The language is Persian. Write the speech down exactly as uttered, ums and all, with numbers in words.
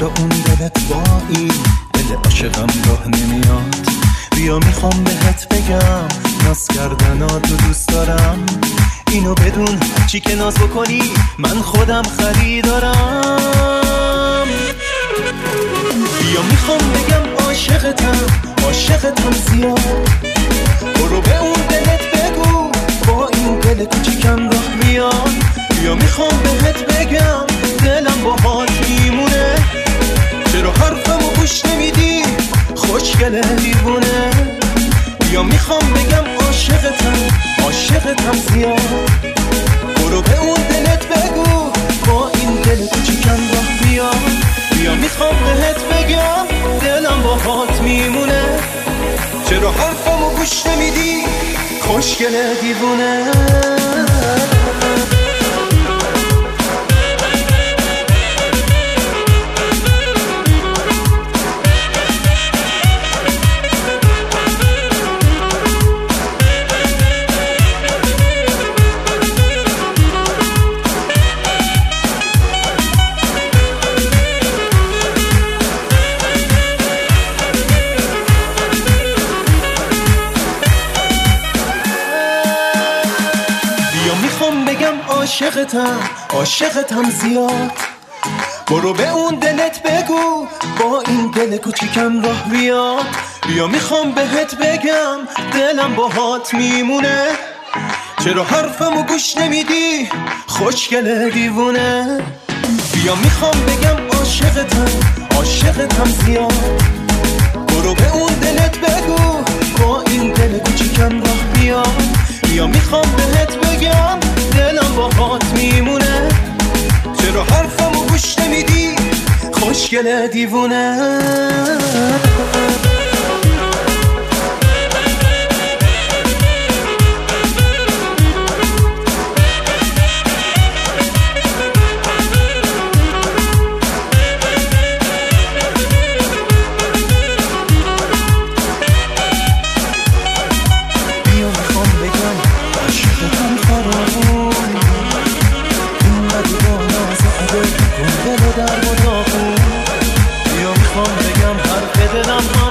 اون دلت با این دل عاشقم راه نمیاد. بیا میخوام بهت بگم ناز کردناتو دوست دارم. اینو بدون هرچی که ناز بکنی من خودم خریدارم. بیا میخوام بگم عاشقتم عاشقتم زیاد. برو به اون دلت بگو با این دل کوچیکم راه میاد. بیا میخوام بهت بگم دلم باهات میمونه. چرا حرفمو گوش نمیدی خوشگله دیوونه. بیا میخوام بگم عاشقتم عاشقتم زیاد. برو به اون دلت بگو با این دل کوچیکم راه بیاد. بیا میخوام بهت بگم دلم باهات میمونه. چرا حرفمو گوش نمیدی خوشگله دیوونه. عاشقتم عاشقتم زیاد. برو به اون دلت بگو با این دل کوچیکم راه بیاد. بیا میخوام بهت بگم دلم باهات میمونه. چرا حرفمو گوش نمیدی خوشگله دیوونه. بیا میخوام بگم عاشقتم عاشقتم زیاد. برو به اون دلت بگو با این دل کوچیکم راه بیاد. بیا میخوام بهت بگم دلم باهات میمونه. چرا حرفمو گوش نمیدی خوشگله دیوونه. بیا میخوام بگم حرف دلم